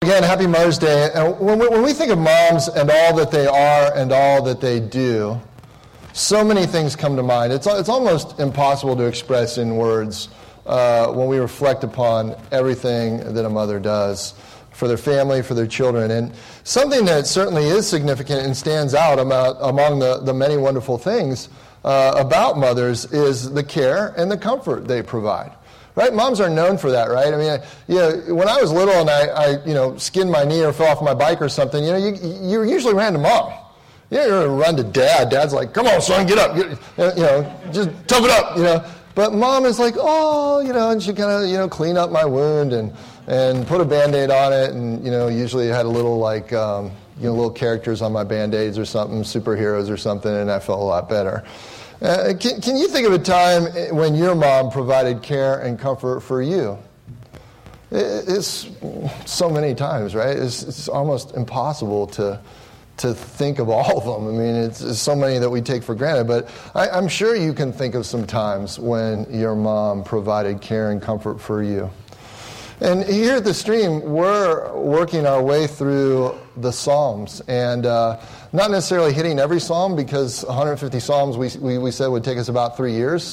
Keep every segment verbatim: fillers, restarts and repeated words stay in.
Again, happy Mother's Day. And when we, when we think of moms and all that they are and all that they do, so many things come to mind. It's, it's almost impossible to express in words uh, when we reflect upon everything that a mother does for their family, for their children. And something that certainly is significant and stands out about, among the, the many wonderful things uh, about mothers is the care and the comfort they provide. Right? Moms are known for that, right? I mean, you know, when I was little and I, I, you know, skinned my knee or fell off my bike or something, you know, you, you usually ran to mom. You know, you're going to run to dad. Dad's like, come on, son, get up. Get, you know, just tough it up, you know. But mom is like, oh, you know, and she kind of, you know, clean up my wound and, and put a Band-Aid on it. And, you know, usually had a little, like, um, you know, little characters on my Band-Aids or something, superheroes or something, and I felt a lot better. Uh, can, can you think of a time when your mom provided care and comfort for you? It, it's so many times, right? It's, it's almost impossible to to think of all of them. I mean, it's, it's so many that we take for granted, but I, I'm sure you can think of some times when your mom provided care and comfort for you. And here at the Stream, we're working our way through the Psalms, and uh, not necessarily hitting every Psalm, because one hundred fifty Psalms we, we, we said would take us about three years.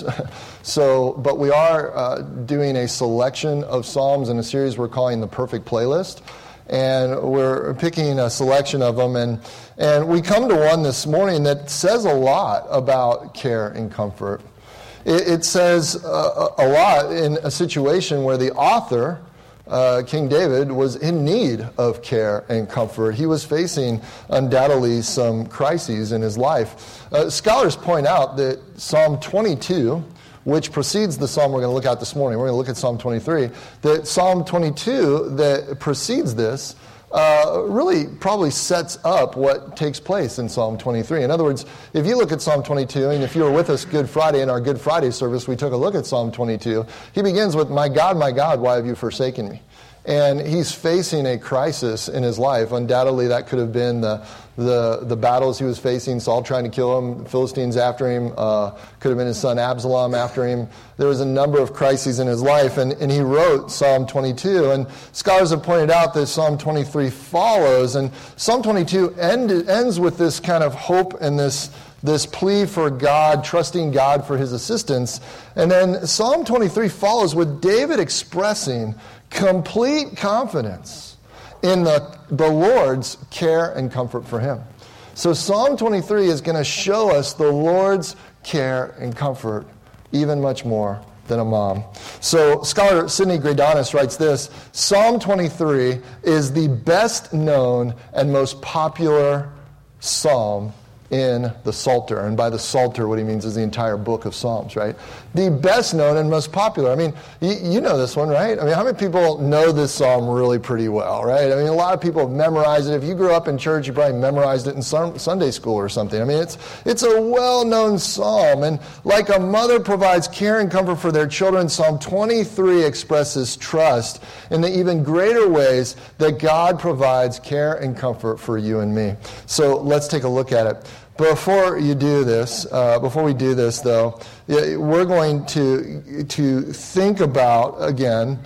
So, but we are uh, doing a selection of Psalms in a series we're calling the Perfect Playlist, and we're picking a selection of them, and and we come to one this morning that says a lot about care and comfort. It, it says uh, a lot in a situation where the author, Uh, King David, was in need of care and comfort. He was facing undoubtedly some crises in his life. Uh, scholars point out that Psalm twenty-two, which precedes the psalm we're going to look at this morning, we're going to look at Psalm twenty-three, that Psalm twenty-two that precedes this uh, really probably sets up what takes place in Psalm twenty-three. In other words, if you look at Psalm twenty-two, and if you were with us Good Friday in our Good Friday service, we took a look at Psalm twenty-two. He begins with, "My God, my God, why have you forsaken me?" And he's facing a crisis in his life. Undoubtedly, that could have been the the, the battles he was facing, Saul trying to kill him, the Philistines after him, uh, could have been his son Absalom after him. There was a number of crises in his life, and, and he wrote Psalm twenty-two. And scholars have pointed out that Psalm twenty-three follows, and Psalm twenty-two end, ends with this kind of hope and this this plea for God, trusting God for his assistance. And then Psalm twenty-three follows with David expressing complete confidence in the, the Lord's care and comfort for him. So Psalm twenty-three is going to show us the Lord's care and comfort even much more than a mom. So scholar Sidney Gradanis writes this: Psalm twenty-three is the best known and most popular psalm in the Psalter. And by the Psalter, what he means is the entire book of Psalms, right? The best known and most popular. I mean, you, you know this one, right? I mean, how many people know this psalm really pretty well, right? I mean, a lot of people have memorized it. If you grew up in church, you probably memorized it in some, Sunday school or something. I mean, it's it's a well-known psalm. And like a mother provides care and comfort for their children, Psalm twenty-three expresses trust in the even greater ways that God provides care and comfort for you and me. So let's take a look at it. Before you do this, uh, before we do this, though, we're going to to think about again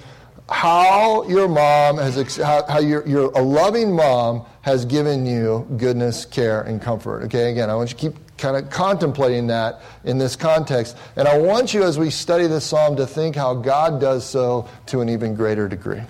how your mom has how, how your your a loving mom has given you goodness, care, and comfort. Okay, again, I want you to keep kind of contemplating that in this context, and I want you, as we study this psalm, to think how God does so to an even greater degree.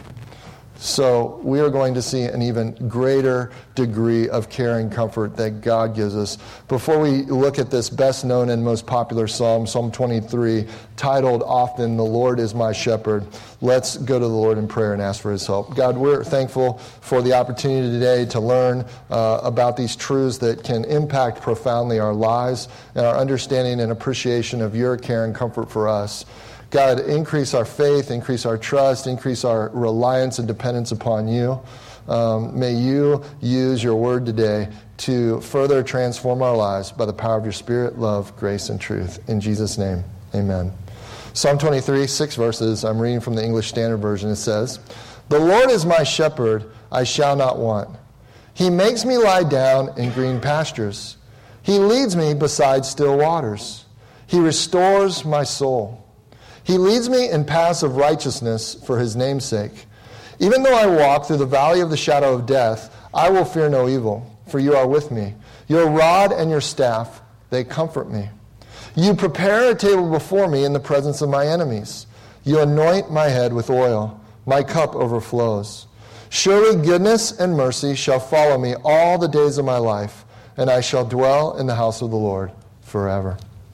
So we are going to see an even greater degree of care and comfort that God gives us. Before we look at this best known and most popular psalm, Psalm twenty-three, titled often, "The Lord is my shepherd," let's go to the Lord in prayer and ask for his help. God, we're thankful for the opportunity today to learn uh, about these truths that can impact profoundly our lives and our understanding and appreciation of your care and comfort for us. God, increase our faith, increase our trust, increase our reliance and dependence upon you. Um, may you use your word today to further transform our lives by the power of your Spirit, love, grace, and truth. In Jesus' name, amen. Psalm twenty-three, six verses. I'm reading from the English Standard Version. It says, "The Lord is my shepherd, I shall not want. He makes me lie down in green pastures. He leads me beside still waters. He restores my soul. He leads me in paths of righteousness for his name's sake. Even though I walk through the valley of the shadow of death, I will fear no evil, for you are with me. Your rod and your staff, they comfort me. You prepare a table before me in the presence of my enemies. You anoint my head with oil. My cup overflows. Surely goodness and mercy shall follow me all the days of my life, and I shall dwell in the house of the Lord forever.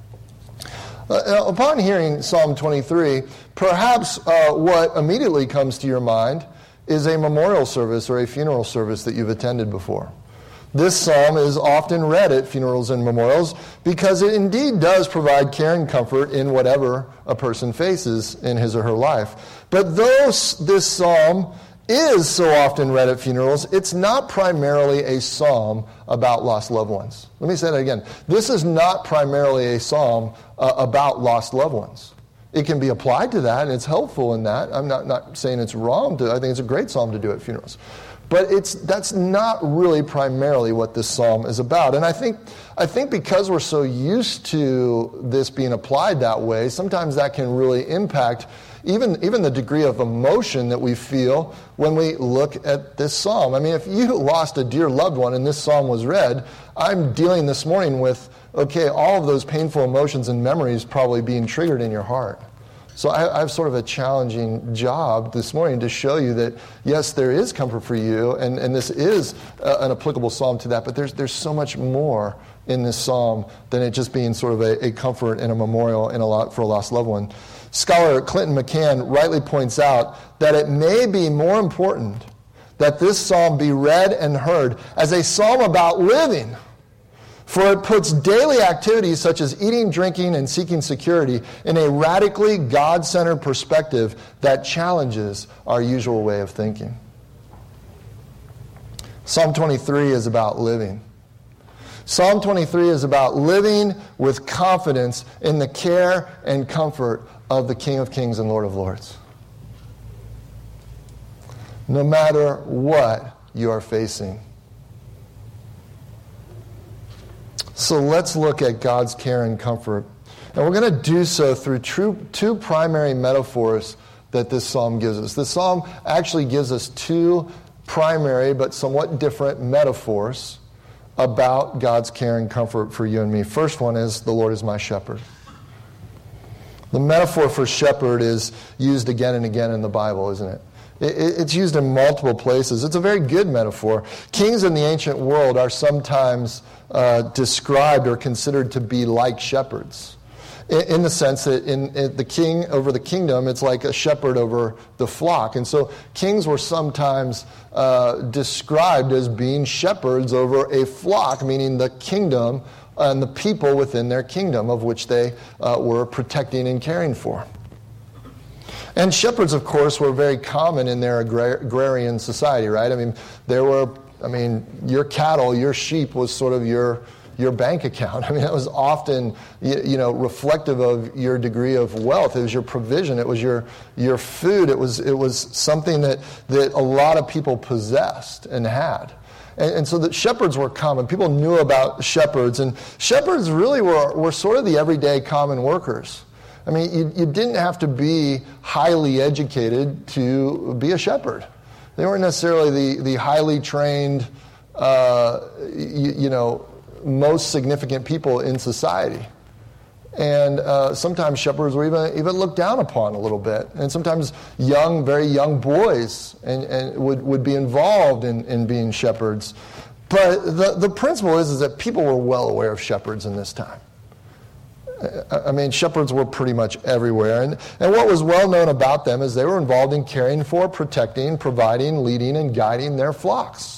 Uh, upon hearing Psalm twenty-three, perhaps uh, what immediately comes to your mind is a memorial service or a funeral service that you've attended before. This psalm is often read at funerals and memorials because it indeed does provide care and comfort in whatever a person faces in his or her life. But though this psalm is so often read at funerals, it's not primarily a psalm about lost loved ones. Let me say that again. This is not primarily a psalm uh, about lost loved ones. It can be applied to that, and it's helpful in that. I'm not, not saying it's wrong. To, I think it's a great psalm to do at funerals. But it's that's not really primarily what this psalm is about. And I think I think because we're so used to this being applied that way, sometimes that can really impact even, even the degree of emotion that we feel when we look at this psalm. I mean, if you lost a dear loved one and this psalm was read, I'm dealing this morning with, okay, all of those painful emotions and memories probably being triggered in your heart. So I, I have sort of a challenging job this morning to show you that, yes, there is comfort for you, and, and this is uh, an applicable psalm to that, but there's there's so much more in this psalm than it just being sort of a, a comfort and a memorial in a lot for a lost loved one. Scholar Clinton McCann rightly points out that it may be more important that this psalm be read and heard as a psalm about living, for it puts daily activities such as eating, drinking, and seeking security in a radically God-centered perspective that challenges our usual way of thinking. Psalm twenty-three is about living. Psalm twenty-three is about living with confidence in the care and comfort of the King of Kings and Lord of Lords. No matter what you are facing. So let's look at God's care and comfort. And we're going to do so through true, two primary metaphors that this psalm gives us. This psalm actually gives us two primary but somewhat different metaphors about God's care and comfort for you and me. First one is, the Lord is my shepherd. The metaphor for shepherd is used again and again in the Bible, isn't it? It's used in multiple places. It's a very good metaphor. Kings in the ancient world are sometimes uh, described or considered to be like shepherds, in, in the sense that in, in the king over the kingdom, it's like a shepherd over the flock. And so kings were sometimes uh, described as being shepherds over a flock, meaning the kingdom and the people within their kingdom of which they uh, were protecting and caring for. And shepherds, of course, were very common in their agrar- agrarian society, right? I mean, there were, I mean, your cattle, your sheep was sort of your your bank account. I mean, that was often, you, you know, reflective of your degree of wealth. It was your provision. It was your your food. It was it was something that that a lot of people possessed and had. And, and so the shepherds were common. People knew about shepherds, and shepherds really were were sort of the everyday common workers. I mean, you, you didn't have to be highly educated to be a shepherd. They weren't necessarily the, the highly trained, uh, you, you know, most significant people in society. And uh, sometimes shepherds were even, even looked down upon a little bit. And sometimes young, very young boys and, and would, would be involved in, in being shepherds. But the, the principle is, is that people were well aware of shepherds in this time. I mean, shepherds were pretty much everywhere. And, and what was well known about them is they were involved in caring for, protecting, providing, leading, and guiding their flocks.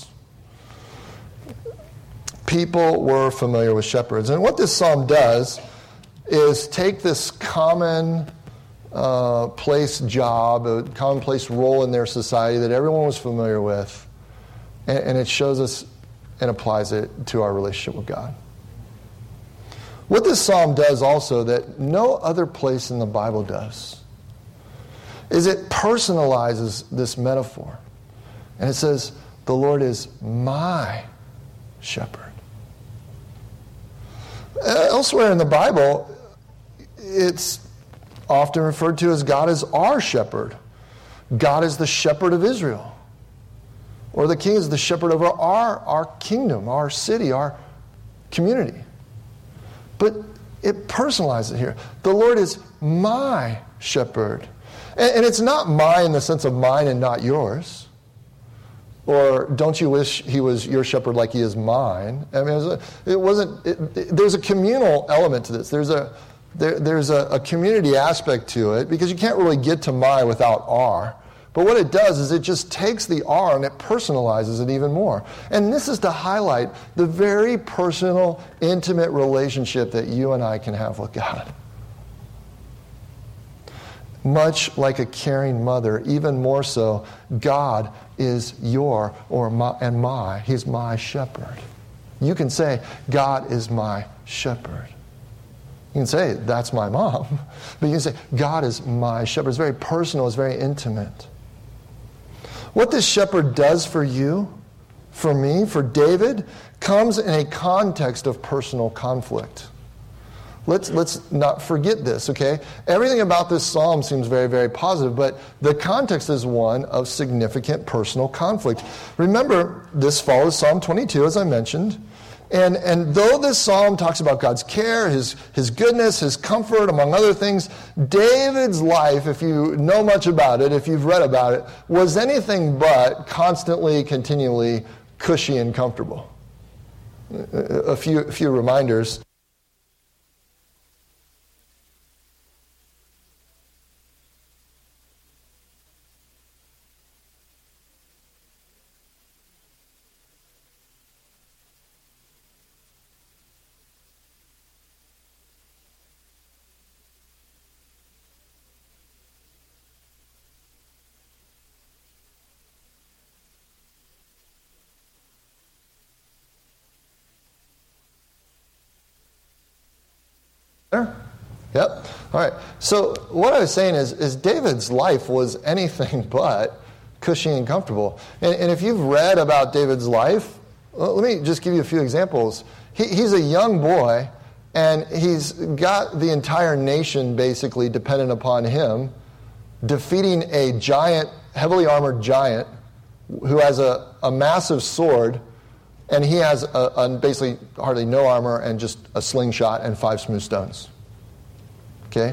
People were familiar with shepherds. And what this psalm does is take this common uh, place job, a commonplace role in their society that everyone was familiar with, and, and it shows us and applies it to our relationship with God. What this psalm does also that no other place in the Bible does is it personalizes this metaphor. And it says, the Lord is my shepherd. Elsewhere in the Bible, it's often referred to as God as our shepherd. God is the shepherd of Israel. Or the king is the shepherd over our, our kingdom, our city, our community. But it personalizes it here. The Lord is my shepherd. And, and it's not my in the sense of mine and not yours. Or don't you wish he was your shepherd like he is mine? I mean, it, was a, it wasn't. It, it, there's a communal element to this. There's a there, there's a, a community aspect to it because you can't really get to my without our. But what it does is it just takes the our and it personalizes it even more. And this is to highlight the very personal, intimate relationship that you and I can have with God. Much like a caring mother, even more so, God is your or my and my. He's my shepherd. You can say, God is my shepherd. You can say, that's my mom. But you can say, God is my shepherd. It's very personal. It's very intimate. What this shepherd does for you, for me, for David, comes in a context of personal conflict. Let's let's not forget this, okay? Everything about this psalm seems very, very positive, but the context is one of significant personal conflict. Remember, this follows Psalm twenty-two, as I mentioned. And, and though this psalm talks about God's care, his, his goodness, his comfort, among other things, David's life, if you know much about it, if you've read about it, was anything but constantly, continually cushy and comfortable. A few, a few reminders. There? Yep. All right. So what I was saying is, is David's life was anything but cushy and comfortable. And, and if you've read about David's life, well, let me just give you a few examples. He, he's a young boy, and he's got the entire nation basically dependent upon him, defeating a giant, heavily armored giant who has a, a massive sword, and he has a, a basically hardly no armor and just a slingshot and five smooth stones. Okay?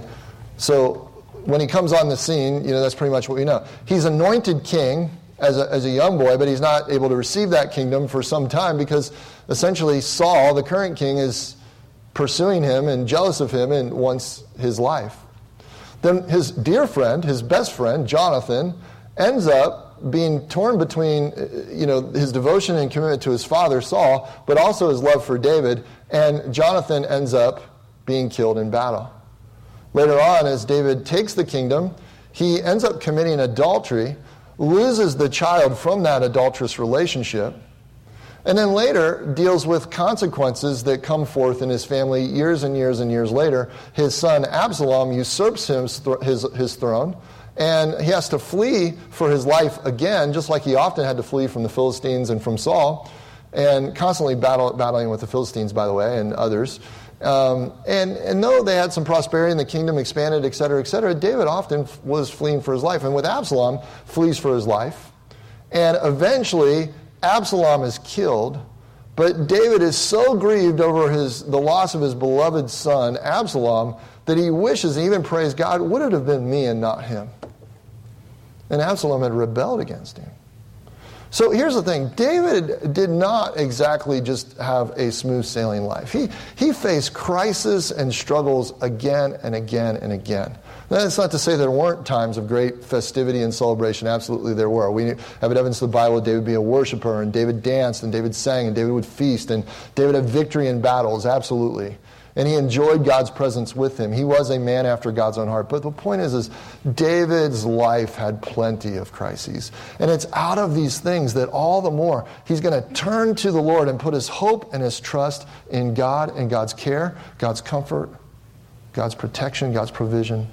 So when he comes on the scene, you know, that's pretty much what we know. He's anointed king as a, as a young boy, but he's not able to receive that kingdom for some time because essentially Saul, the current king, is pursuing him and jealous of him and wants his life. Then his dear friend, his best friend, Jonathan, ends up being torn between, you know, his devotion and commitment to his father, Saul, but also his love for David, and Jonathan ends up being killed in battle. Later on, as David takes the kingdom, he ends up committing adultery, loses the child from that adulterous relationship, and then later deals with consequences that come forth in his family years and years and years later. His son Absalom usurps his, his, his throne, and he has to flee for his life again, just like he often had to flee from the Philistines and from Saul, and constantly battle, battling with the Philistines, by the way, and others. Um, and, and though they had some prosperity and the kingdom expanded, et cetera, et cetera, David often was fleeing for his life. And with Absalom, flees for his life. And eventually, Absalom is killed, but David is so grieved over his the loss of his beloved son, Absalom, that he wishes and even prays, God, would it have been me and not him? And Absalom had rebelled against him. So here's the thing. David did not exactly just have a smooth sailing life. He, he faced crisis and struggles again and again and again. That's not to say there weren't times of great festivity and celebration. Absolutely there were. We have evidence in the Bible that David would be a worshiper, and David danced, and David sang, and David would feast, and David had victory in battles. Absolutely. And he enjoyed God's presence with him. He was a man after God's own heart. But the point is, is David's life had plenty of crises. And it's out of these things that all the more he's going to turn to the Lord and put his hope and his trust in God and God's care, God's comfort, God's protection, God's provision.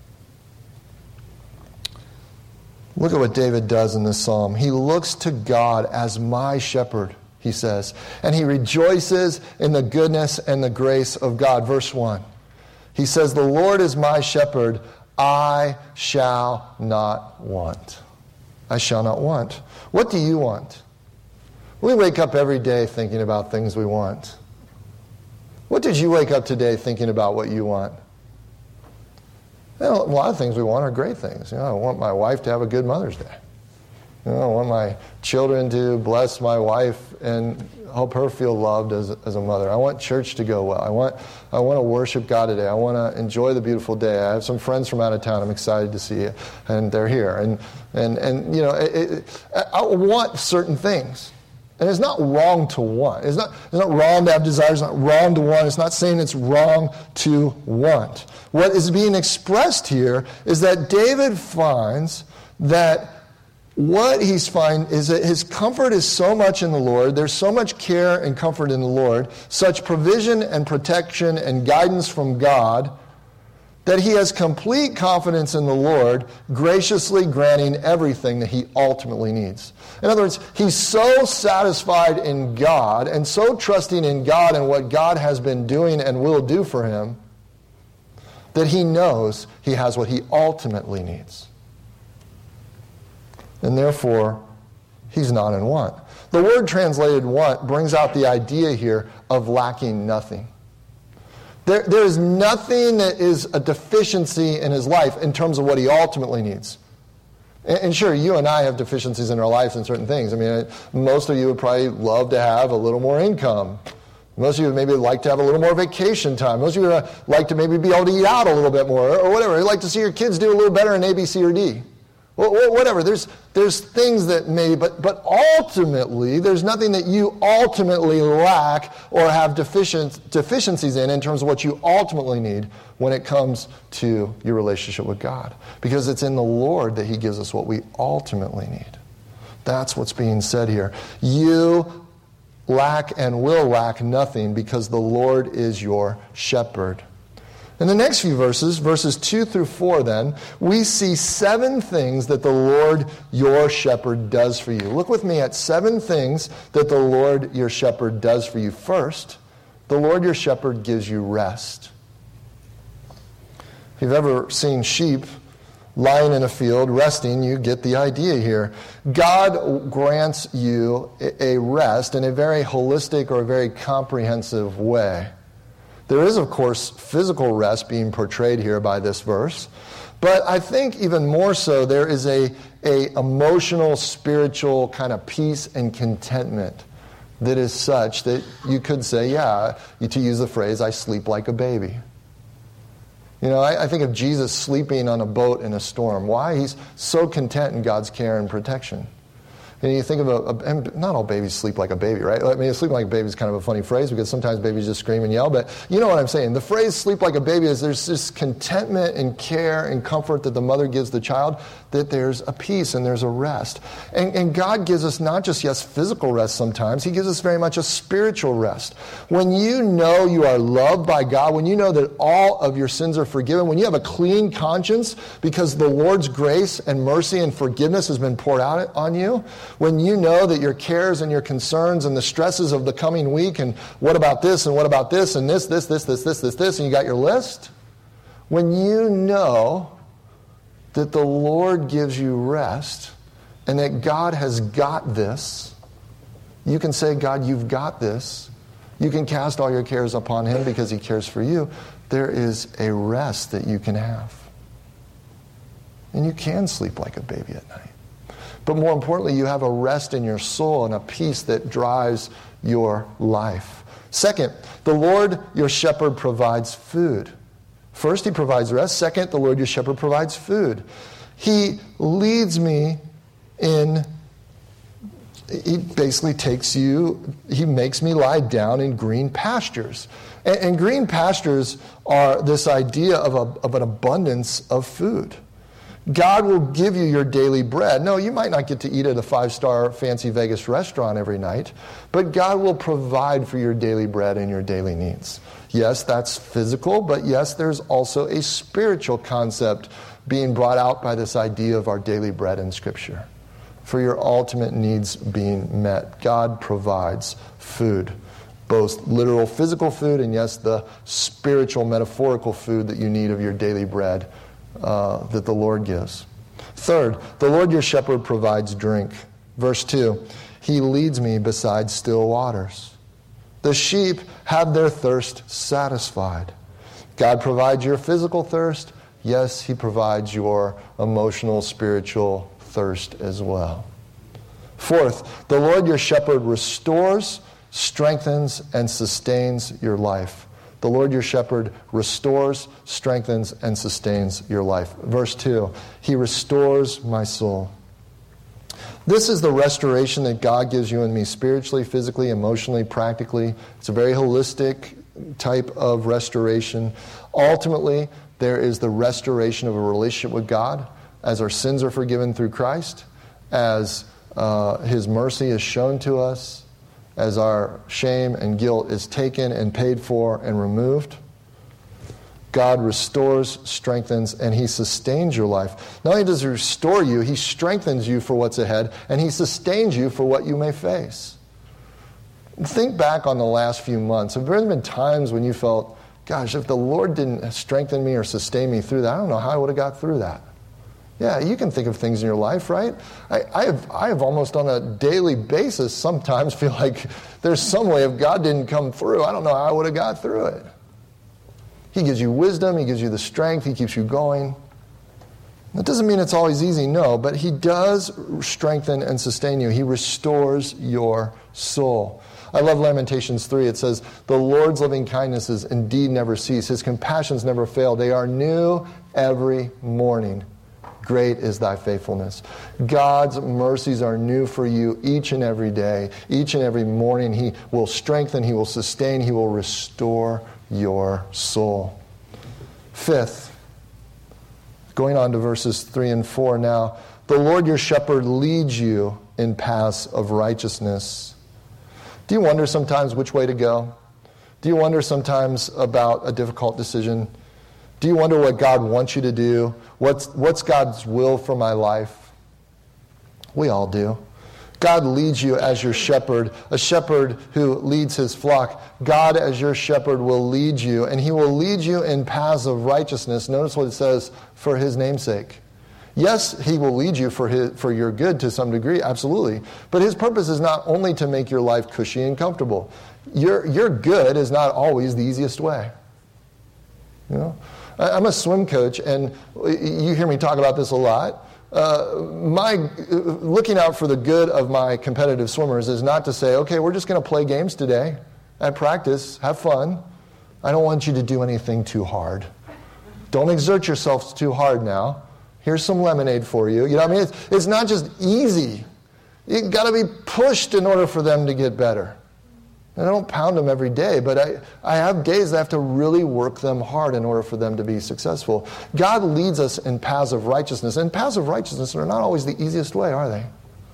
Look at what David does in this psalm. He looks to God as my shepherd, he says, and he rejoices in the goodness and the grace of God. Verse one, he says, the Lord is my shepherd, I shall not want. I shall not want. What do you want? We wake up every day thinking about things we want. What did you wake up today thinking about what you want? You know, a lot of things we want are great things. You know, I want my wife to have a good Mother's Day. You know, I want my children to bless my wife and help her feel loved as, as a mother. I want church to go well. I want I want to worship God today. I want to enjoy the beautiful day. I have some friends from out of town I'm excited to see, and they're here. And and and you know, it, it, I want certain things. And it's not wrong to want. It's not, it's not wrong to have desires. It's not wrong to want. It's not saying it's wrong to want. What is being expressed here is that David finds that what he's finding is that his comfort is so much in the Lord. There's so much care and comfort in the Lord, such provision and protection and guidance from God, that he has complete confidence in the Lord, graciously granting everything that he ultimately needs. In other words, he's so satisfied in God and so trusting in God and what God has been doing and will do for him that he knows he has what he ultimately needs. And therefore, he's not in want. The word translated want brings out the idea here of lacking nothing. There, there is nothing that is a deficiency in his life in terms of what he ultimately needs. And, and sure, you and I have deficiencies in our lives in certain things. I mean, most of you would probably love to have a little more income. Most of you would maybe like to have a little more vacation time. Most of you would like to maybe be able to eat out a little bit more or, or whatever. You'd like to see your kids do a little better in A, B, C, or D. Well, whatever. There's there's things that may, but but ultimately, there's nothing that you ultimately lack or have deficient, deficiencies in in terms of what you ultimately need when it comes to your relationship with God. Because it's in the Lord that he gives us what we ultimately need. That's what's being said here. You lack and will lack nothing because the Lord is your shepherd. In the next few verses, verses two through four then, we see seven things that the Lord your shepherd does for you. Look with me at seven things that the Lord your shepherd does for you. First, the Lord your shepherd gives you rest. If you've ever seen sheep lying in a field resting, you get the idea here. God grants you a rest in a very holistic or a very comprehensive way. There is, of course, physical rest being portrayed here by this verse, but I think even more so there is a, a emotional, spiritual kind of peace and contentment that is such that you could say, yeah, to use the phrase, I sleep like a baby. You know, I, I think of Jesus sleeping on a boat in a storm. Why? He's so content in God's care and protection. And you think of a, a, and not all babies sleep like a baby, right? I mean, sleep like a baby is kind of a funny phrase because sometimes babies just scream and yell, but you know what I'm saying. The phrase sleep like a baby is there's this contentment and care and comfort that the mother gives the child, that there's a peace and there's a rest. And, and God gives us not just, yes, physical rest sometimes, he gives us very much a spiritual rest. When you know you are loved by God, when you know that all of your sins are forgiven, when you have a clean conscience because the Lord's grace and mercy and forgiveness has been poured out on you, when you know that your cares and your concerns and the stresses of the coming week and what about this and what about this and this, this, this, this, this, this, this, and you got your list, when you know that the Lord gives you rest and that God has got this, you can say, God, you've got this. You can cast all your cares upon him because he cares for you. There is a rest that you can have. And you can sleep like a baby at night. But more importantly, you have a rest in your soul and a peace that drives your life. Second, the Lord your shepherd provides food. First, he provides rest. Second, the Lord your shepherd provides food. He leads me in, he basically takes you, he makes me lie down in green pastures. And, and green pastures are this idea of, a, of an abundance of food. God will give you your daily bread. No, you might not get to eat at a five-star fancy Vegas restaurant every night, but God will provide for your daily bread and your daily needs. Yes, that's physical, but yes, there's also a spiritual concept being brought out by this idea of our daily bread in Scripture. For your ultimate needs being met, God provides food, both literal physical food and yes, the spiritual, metaphorical food that you need of your daily bread uh, that the Lord gives. Third, the Lord your shepherd provides drink. Verse two, he leads me beside still waters. The sheep have their thirst satisfied. God provides your physical thirst. Yes, he provides your emotional, spiritual thirst as well. Fourth, the Lord your shepherd restores, strengthens, and sustains your life. The Lord your shepherd restores, strengthens, and sustains your life. Verse two, he restores my soul. This is the restoration that God gives you and me spiritually, physically, emotionally, practically. It's a very holistic type of restoration. Ultimately, there is the restoration of a relationship with God as our sins are forgiven through Christ, as uh, his mercy is shown to us, as our shame and guilt is taken and paid for and removed. God restores, strengthens, and he sustains your life. Not only does he restore you, he strengthens you for what's ahead, and he sustains you for what you may face. Think back on the last few months. Have there been times when you felt, gosh, if the Lord didn't strengthen me or sustain me through that, I don't know how I would have got through that. Yeah, you can think of things in your life, right? I, I have I have almost on a daily basis sometimes feel like there's some way if God didn't come through, I don't know how I would have got through it. He gives you wisdom, he gives you the strength, he keeps you going. That doesn't mean it's always easy, no, but he does strengthen and sustain you. He restores your soul. I love Lamentations three. It says, the Lord's loving kindnesses indeed never cease. His compassions never fail. They are new every morning. Great is thy faithfulness. God's mercies are new for you each and every day. Each and every morning he will strengthen, he will sustain, he will restore your soul. Fifth, going on to verses three and four now, the Lord your shepherd leads you in paths of righteousness. Do you wonder sometimes which way to go? Do you wonder sometimes about a difficult decision? Do you wonder what God wants you to do? What's, what's God's will for my life? We all do. God leads you as your shepherd, a shepherd who leads his flock. God as your shepherd will lead you, and he will lead you in paths of righteousness. Notice what it says, for his name's sake. Yes, he will lead you for his, for your good to some degree, absolutely. But his purpose is not only to make your life cushy and comfortable. Your, your good is not always the easiest way. You know? I'm a swim coach, and you hear me talk about this a lot. Uh, my looking out for the good of my competitive swimmers is not to say, okay, we're just going to play games today at practice, have fun. I don't want you to do anything too hard. Don't exert yourself too hard now. Here's some lemonade for you. You know what I mean? It's, it's not just easy. You've got to be pushed in order for them to get better. I don't pound them every day, but I, I have days that I have to really work them hard in order for them to be successful. God leads us in paths of righteousness, and paths of righteousness are not always the easiest way, are they?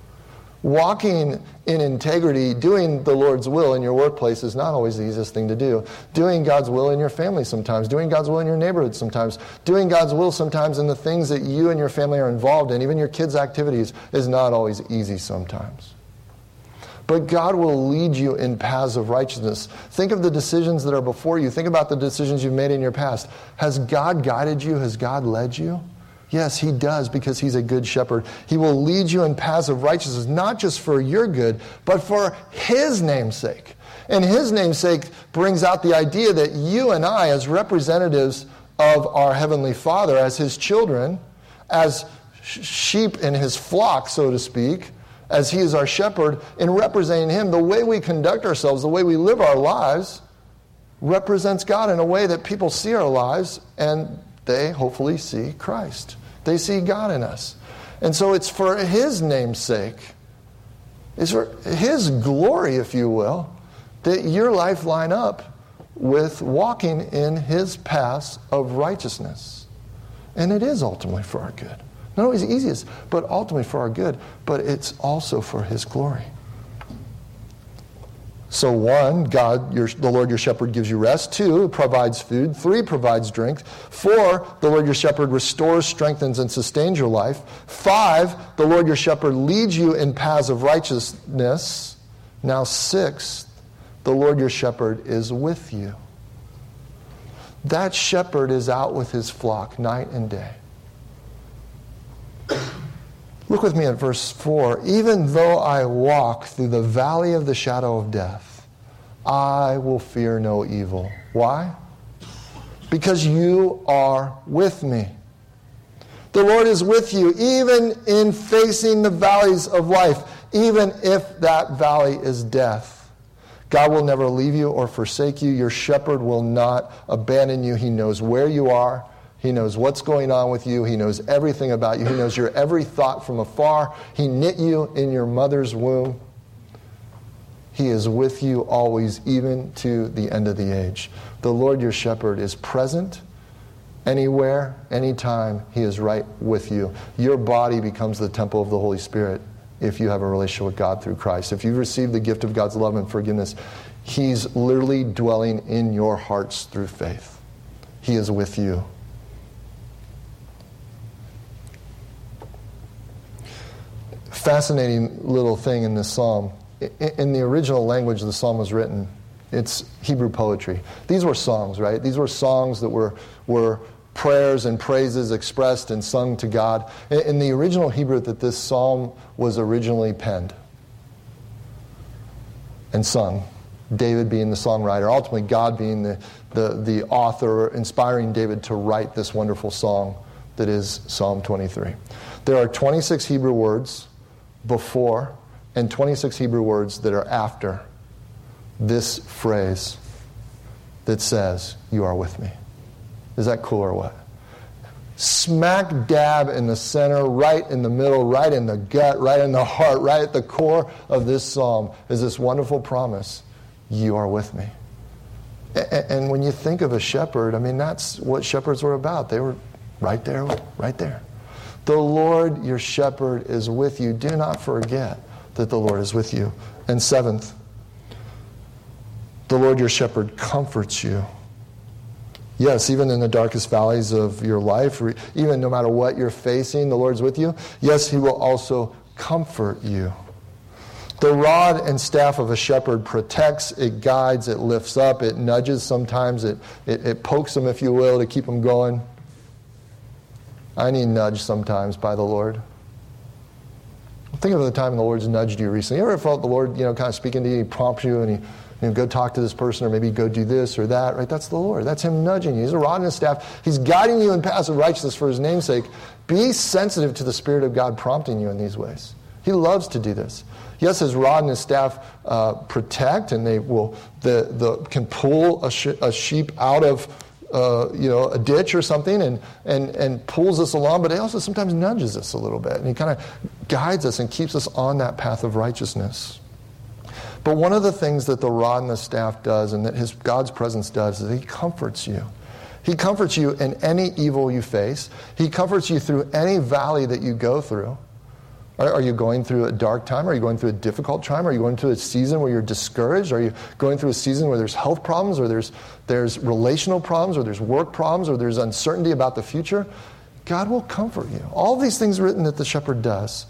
Walking in integrity, doing the Lord's will in your workplace is not always the easiest thing to do. Doing God's will in your family sometimes, doing God's will in your neighborhood sometimes, doing God's will sometimes in the things that you and your family are involved in, even your kids' activities, is not always easy sometimes. But God will lead you in paths of righteousness. Think of the decisions that are before you. Think about the decisions you've made in your past. Has God guided you? Has God led you? Yes, he does, because he's a good shepherd. He will lead you in paths of righteousness, not just for your good, but for his name's sake. And his name's sake brings out the idea that you and I, as representatives of our Heavenly Father, as his children, as sheep in his flock, so to speak, as he is our shepherd, in representing him, the way we conduct ourselves, the way we live our lives, represents God in a way that people see our lives and they hopefully see Christ. They see God in us. And so it's for his name's sake, it's for his glory, if you will, that your life line up with walking in his paths of righteousness. And it is ultimately for our good. Not always the easiest, but ultimately for our good. But it's also for his glory. So one, God, your, the Lord your shepherd gives you rest. Two, provides food. Three, provides drink. Four, the Lord your shepherd restores, strengthens, and sustains your life. Five, the Lord your shepherd leads you in paths of righteousness. Now six, the Lord your shepherd is with you. That shepherd is out with his flock night and day. Look with me at verse four. Even though I walk through the valley of the shadow of death, I will fear no evil. Why? Because you are with me. The Lord is with you, even in facing the valleys of life, even if that valley is death. God will never leave you or forsake you. Your shepherd will not abandon you. He knows where you are. He knows what's going on with you. He knows everything about you. He knows your every thought from afar. He knit you in your mother's womb. He is with you always, even to the end of the age. The Lord your shepherd is present anywhere, anytime. He is right with you. Your body becomes the temple of the Holy Spirit if you have a relationship with God through Christ. If you've received the gift of God's love and forgiveness, He's literally dwelling in your hearts through faith. He is with you. Fascinating little thing in this psalm. In the original language the psalm was written, it's Hebrew poetry. These were songs, right? These were songs that were, were prayers and praises expressed and sung to God. In the original Hebrew that this psalm was originally penned and sung, David being the songwriter, ultimately God being the, the, the author, inspiring David to write this wonderful song that is Psalm twenty-three. There are twenty-six Hebrew words before and twenty-six Hebrew words that are after this phrase that says, you are with me. Is that cool or what? Smack dab in the center, right in the middle, right in the gut, right in the heart, right at the core of this psalm is this wonderful promise, you are with me. And when you think of a shepherd, I mean, that's what shepherds were about. They were right there, right there. The Lord, your shepherd, is with you. Do not forget that the Lord is with you. And seventh, the Lord, your shepherd, comforts you. Yes, even in the darkest valleys of your life, even no matter what you're facing, the Lord's with you. Yes, He will also comfort you. The rod and staff of a shepherd protects, it guides, it lifts up, it nudges sometimes, it, it, it pokes them, if you will, to keep them going. I need nudged sometimes by the Lord. Think of the time the Lord's nudged you recently. You ever felt the Lord, you know, kind of speaking to you, He prompts you and He, you know, go talk to this person or maybe go do this or that, right? That's the Lord. That's Him nudging you. He's a rod and a staff. He's guiding you in paths of righteousness for His name's sake. Be sensitive to the Spirit of God prompting you in these ways. He loves to do this. Yes, His rod and His staff uh, protect, and they will the the can pull a, sh- a sheep out of Uh, you know, a ditch or something and, and, and pulls us along, but He also sometimes nudges us a little bit. And He kind of guides us and keeps us on that path of righteousness. But one of the things that the rod and the staff does and that his God's presence does is He comforts you. He comforts you in any evil you face. He comforts you through any valley that you go through. Are you going through a dark time? Are you going through a difficult time? Are you going through a season where you're discouraged? Are you going through a season where there's health problems, or there's there's relational problems, or there's work problems, or there's uncertainty about the future? God will comfort you. All these things written that the shepherd does.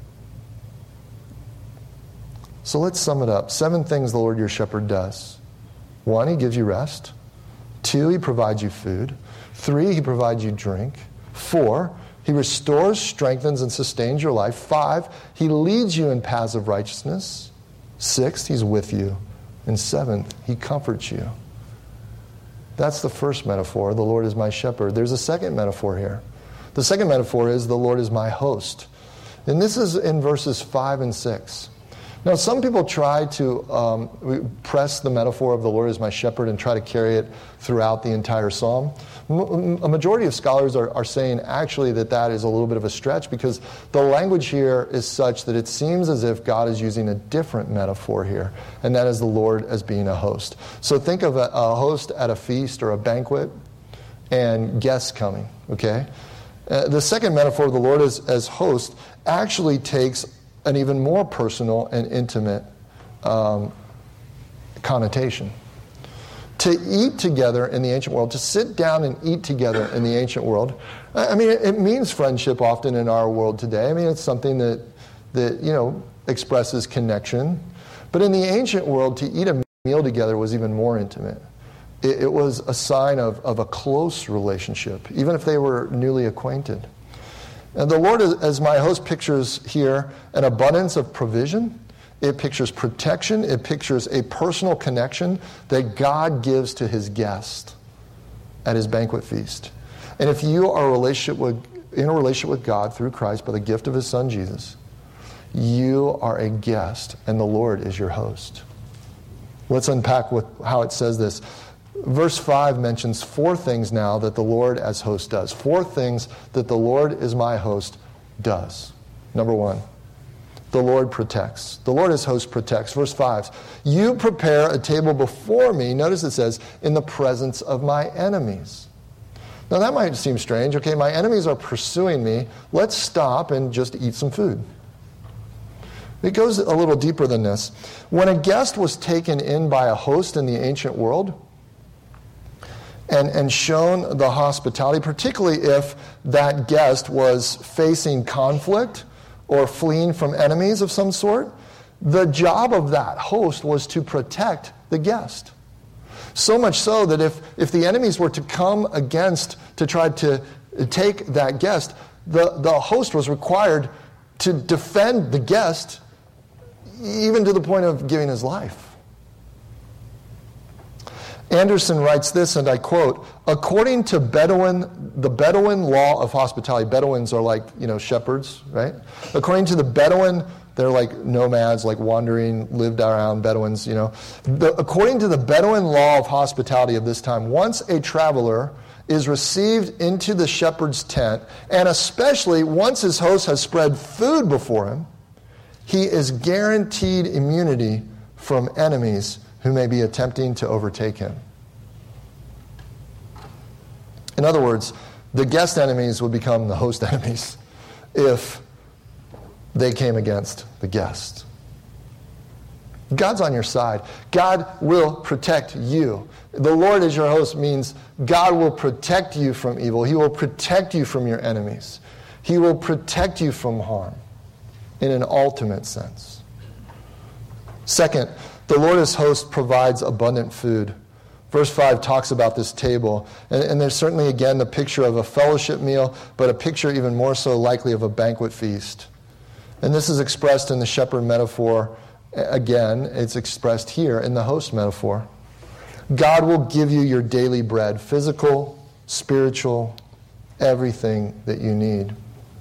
So let's sum it up. Seven things the Lord your shepherd does. One, He gives you rest. Two, He provides you food. Three, He provides you drink. Four, He restores, strengthens, and sustains your life. Five, He leads you in paths of righteousness. Six, He's with you. And seventh, He comforts you. That's the first metaphor, the Lord is my shepherd. There's a second metaphor here. The second metaphor is the Lord is my host. And this is in verses five and six. Now, some people try to um, press the metaphor of the Lord as my shepherd and try to carry it throughout the entire psalm. A majority of scholars are, are saying actually that that is a little bit of a stretch because the language here is such that it seems as if God is using a different metaphor here, and that is the Lord as being a host. So think of a, a host at a feast or a banquet and guests coming, okay? Uh, the second metaphor of the Lord as, as host actually takes an even more personal and intimate um, connotation. To eat together in the ancient world, to sit down and eat together in the ancient world, I mean, it, it means friendship often in our world today. I mean, it's something that, that, you know, expresses connection. But in the ancient world, to eat a meal together was even more intimate. It, it was a sign of, of a close relationship, even if they were newly acquainted. And the Lord as my host pictures here an abundance of provision. It pictures protection. It pictures a personal connection that God gives to his guest at his banquet feast. And if you are a relationship with, in a relationship with God through Christ by the gift of his son Jesus, you are a guest and the Lord is your host. Let's unpack what, how it says this. Verse five mentions four things now that the Lord as host does. Four things that the Lord is my host does. Number one, the Lord protects. The Lord as host protects. Verse five, you prepare a table before me, notice it says, in the presence of my enemies. Now that might seem strange. Okay, my enemies are pursuing me. Let's stop and just eat some food. It goes a little deeper than this. When a guest was taken in by a host in the ancient world and, and shown the hospitality, particularly if that guest was facing conflict or fleeing from enemies of some sort, the job of that host was to protect the guest. So much so that if, if the enemies were to come against, to try to take that guest, the, the host was required to defend the guest even to the point of giving his life. Anderson writes this, and I quote, according to Bedouin, the Bedouin law of hospitality, Bedouins are like, you know, shepherds, right? According to the Bedouin, they're like nomads, like wandering, lived around Bedouins, you know. The, according to the Bedouin law of hospitality of this time, once a traveler is received into the shepherd's tent, and especially once his host has spread food before him, he is guaranteed immunity from enemies who may be attempting to overtake him. In other words, the guest enemies would become the host enemies if they came against the guest. God's on your side. God will protect you. The Lord as your host means God will protect you from evil. He will protect you from your enemies. He will protect you from harm in an ultimate sense. Second, the Lord as host provides abundant food. Verse five talks about this table. And, and there's certainly, again, the picture of a fellowship meal, but a picture even more so likely of a banquet feast. And this is expressed in the shepherd metaphor. Again, it's expressed here in the host metaphor. God will give you your daily bread, physical, spiritual, everything that you need.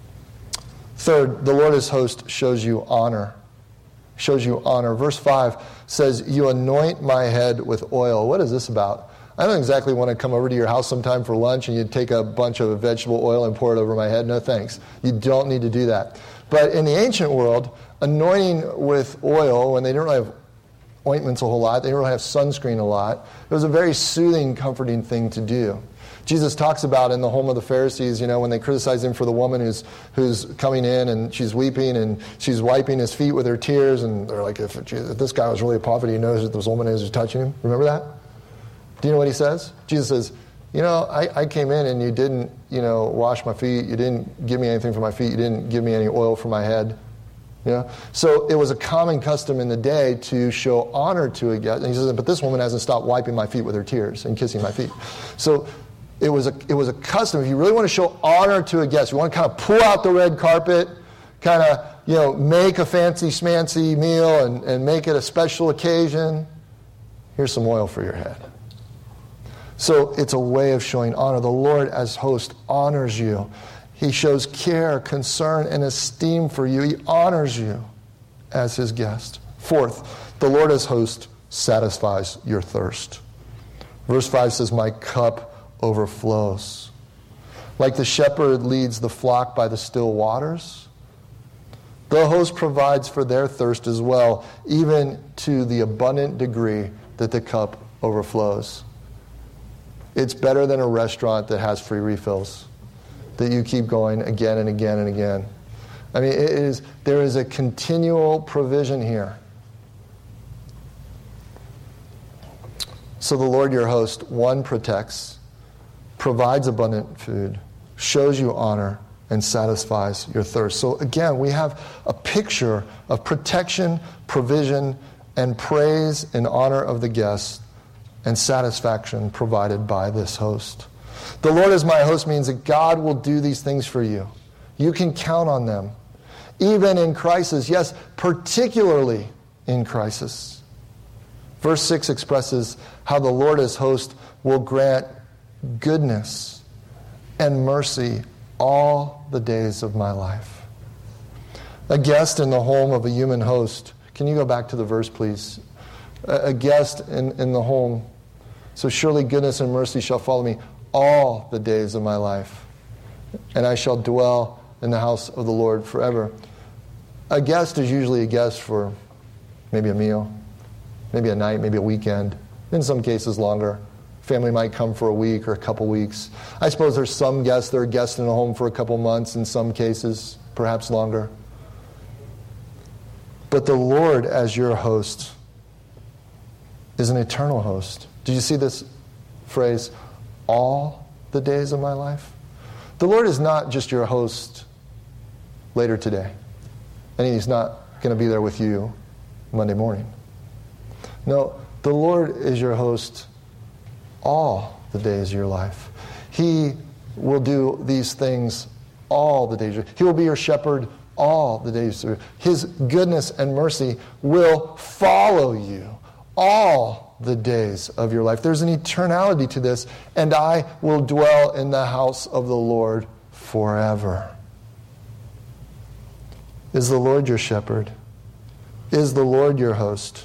Third, the Lord as host shows you honor. Shows you honor. Verse five says, you anoint my head with oil. What is this about? I don't exactly want to come over to your house sometime for lunch and you take a bunch of vegetable oil and pour it over my head. No thanks. You don't need to do that. But in the ancient world, anointing with oil, when they didn't really have ointments a whole lot, they didn't really have sunscreen a lot, it was a very soothing, comforting thing to do. Jesus talks about in the home of the Pharisees, you know, when they criticize him for the woman who's who's coming in and she's weeping and she's wiping his feet with her tears, and they're like, if, if this guy was really a prophet, he knows that this woman is touching him. Remember that? Do you know what he says? Jesus says, you know, I, I came in and you didn't, you know, wash my feet. You didn't give me anything for my feet. You didn't give me any oil for my head. You know? So it was a common custom in the day to show honor to a guest. And he says, but this woman hasn't stopped wiping my feet with her tears and kissing my feet. So it was a it was a custom. If you really want to show honor to a guest, you want to kind of pull out the red carpet, kind of, you know, make a fancy schmancy meal and, and make it a special occasion. Here's some oil for your head. So it's a way of showing honor. The Lord as host honors you. He shows care, concern, and esteem for you. He honors you as his guest. Fourth, the Lord as host satisfies your thirst. Verse five says, my cup overflows. Like the shepherd leads the flock by the still waters, the host provides for their thirst as well, even to the abundant degree that the cup overflows. It's better than a restaurant that has free refills, that you keep going again and again and again. I mean, it is there is a continual provision here. So the Lord your host, one, protects, provides abundant food, shows you honor, and satisfies your thirst. So again, we have a picture of protection, provision, and praise and honor of the guests, and satisfaction provided by this host. The Lord as my host means that God will do these things for you. You can count on them. Even in crisis, yes, particularly in crisis. Verse six expresses how the Lord as host will grant goodness and mercy all the days of my life. A guest in the home of a human host. Can you go back to the verse, please? A guest in, in the home. So surely goodness and mercy shall follow me all the days of my life, and I shall dwell in the house of the Lord forever. A guest is usually a guest for maybe a meal, maybe a night, maybe a weekend, in some cases longer. Family might come for a week or a couple weeks. I suppose there's some guests that are guests in a home for a couple months, in some cases, perhaps longer. But the Lord as your host is an eternal host. Did you see this phrase, all the days of my life? The Lord is not just your host later today. And He's not going to be there with you Monday morning. No, the Lord is your host all the days of your life. He will do these things all the days. He will be your shepherd all the days. His goodness and mercy will follow you all the days of your life. There's an eternality to this. And I will dwell in the house of the Lord forever. Is the Lord your shepherd? Is the Lord your host?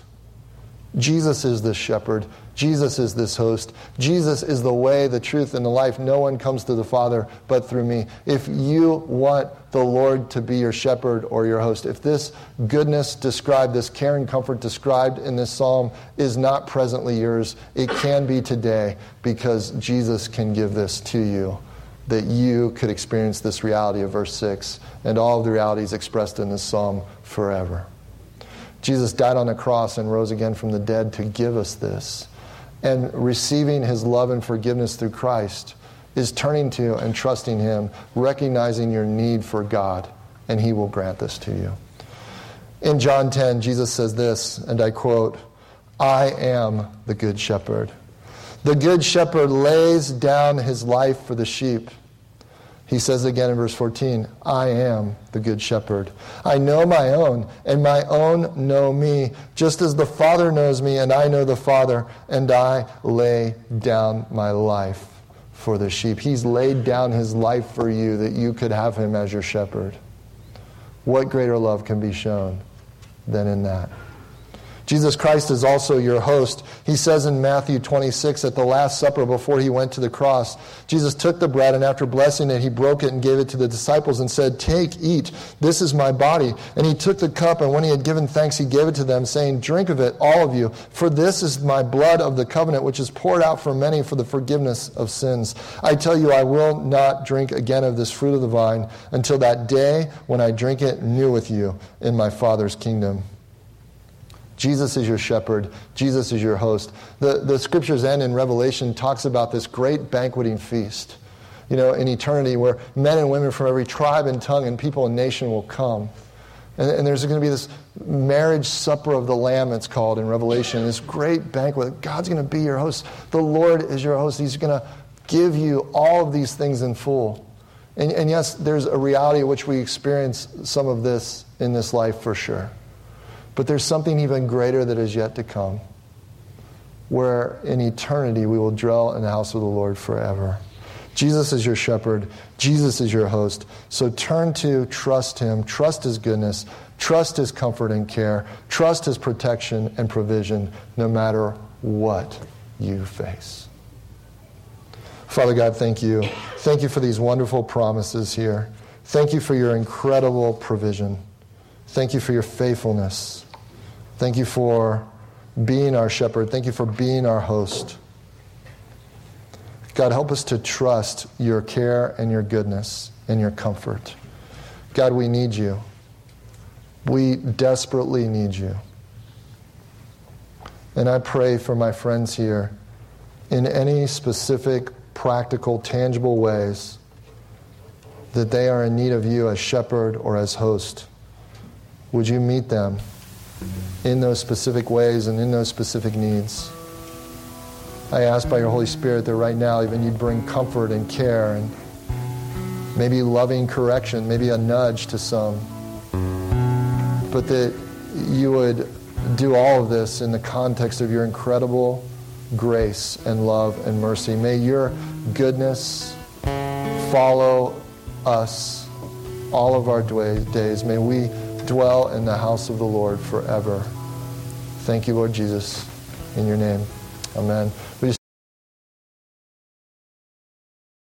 Jesus is this shepherd. Jesus is this host. Jesus is the way, the truth, and the life. No one comes to the Father but through me. If you want the Lord to be your shepherd or your host, if this goodness described, this care and comfort described in this psalm is not presently yours, it can be today, because Jesus can give this to you, that you could experience this reality of verse six and all of the realities expressed in this psalm forever. Jesus died on the cross and rose again from the dead to give us this. And receiving His love and forgiveness through Christ is turning to and trusting Him, recognizing your need for God, and He will grant this to you. In John ten, Jesus says this, and I quote, I am the good shepherd. The good shepherd lays down his life for the sheep. He says again in verse fourteen, I am the good shepherd. I know my own, and my own know me, just as the Father knows me, and I know the Father, and I lay down my life for the sheep. He's laid down His life for you that you could have Him as your shepherd. What greater love can be shown than in that? Jesus Christ is also your host. He says in Matthew twenty-six, at the Last Supper before He went to the cross, Jesus took the bread, and after blessing it, He broke it and gave it to the disciples and said, take, eat, this is my body. And He took the cup, and when He had given thanks, He gave it to them, saying, drink of it, all of you, for this is my blood of the covenant, which is poured out for many for the forgiveness of sins. I tell you, I will not drink again of this fruit of the vine until that day when I drink it new with you in my Father's kingdom. Jesus is your shepherd. Jesus is your host. The, the scriptures end in Revelation talks about this great banqueting feast, you know, in eternity, where men and women from every tribe and tongue and people and nation will come. And, and there's going to be this marriage supper of the Lamb, it's called in Revelation, this great banquet. God's going to be your host. The Lord is your host. He's going to give you all of these things in full. And, and yes, there's a reality in which we experience some of this in this life for sure. But there's something even greater that is yet to come, where in eternity we will dwell in the house of the Lord forever. Jesus is your shepherd. Jesus is your host. So turn to, trust Him, trust His goodness, trust His comfort and care, trust His protection and provision, no matter what you face. Father God, thank you. Thank you for these wonderful promises here. Thank you for your incredible provision. Thank you for your faithfulness. Thank you for being our shepherd. Thank you for being our host. God, help us to trust your care and your goodness and your comfort. God, we need you. We desperately need you. And I pray for my friends here in any specific, practical, tangible ways that they are in need of you as shepherd or as host. Would you meet them in those specific ways and in those specific needs? I ask by your Holy Spirit that right now even you'd bring comfort and care and maybe loving correction, maybe a nudge to some. But that you would do all of this in the context of your incredible grace and love and mercy. May your goodness follow us all of our days. May we dwell in the house of the Lord forever. Thank you, Lord Jesus, in your name. Amen. We just